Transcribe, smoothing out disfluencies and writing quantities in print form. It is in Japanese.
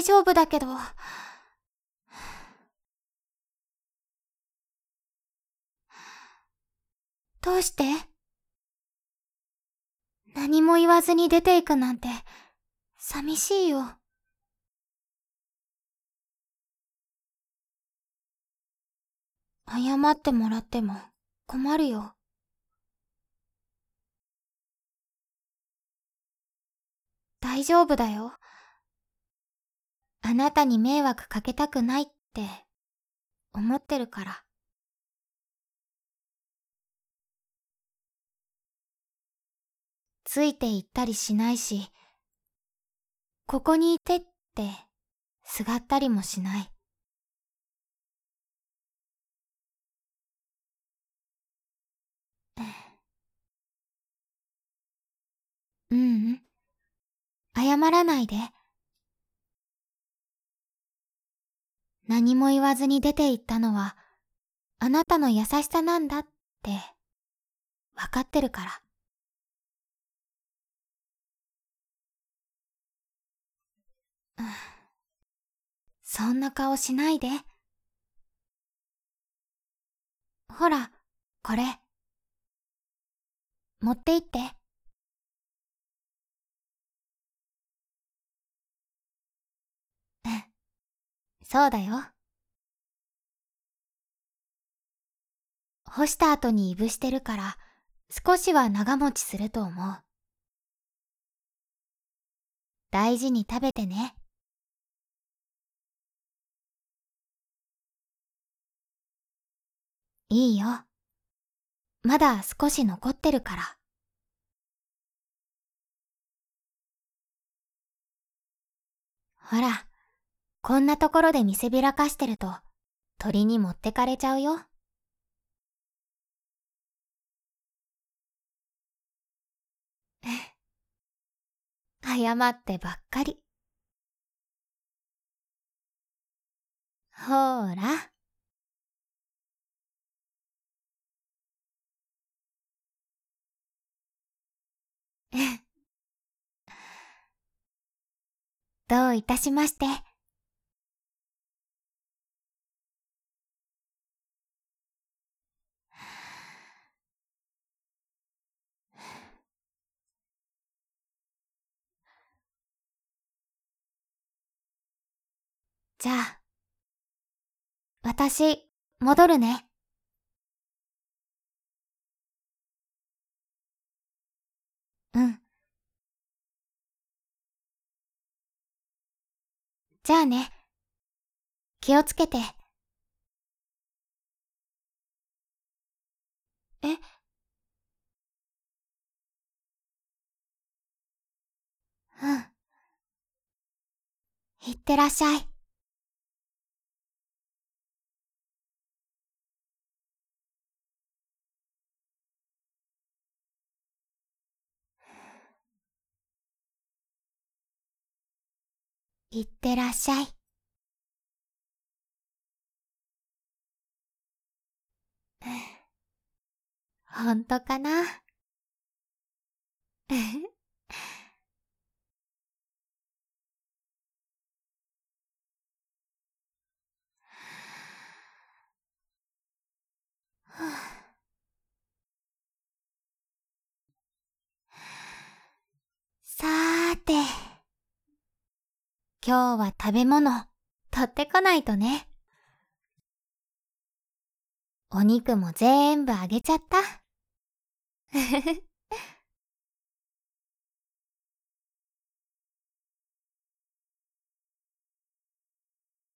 丈夫だけど。どうして？何も言わずに出ていくなんて、寂しいよ。謝ってもらっても困るよ。大丈夫だよ。あなたに迷惑かけたくないって思ってるから。ついて行ったりしないし、ここにいてってすがったりもしない。ううん、謝らないで。何も言わずに出て行ったのはあなたの優しさなんだってわかってるから。そんな顔しないで。ほら、これ。持って行って。そうだよ。干した後にいぶしてるから少しは長持ちすると思う。大事に食べてね。いいよ。まだ少し残ってるから。ほら、こんなところで見せびらかしてると鳥に持ってかれちゃうよ。謝ってばっかり。ほーら。どういたしまして。じゃあ、私、戻るね。うん。じゃあね。気をつけて。え、うん。いってらっしゃい。いってらっしゃい。ほんとかな。さーて、今日は食べ物取ってこないとね。お肉もぜーんぶあげちゃった。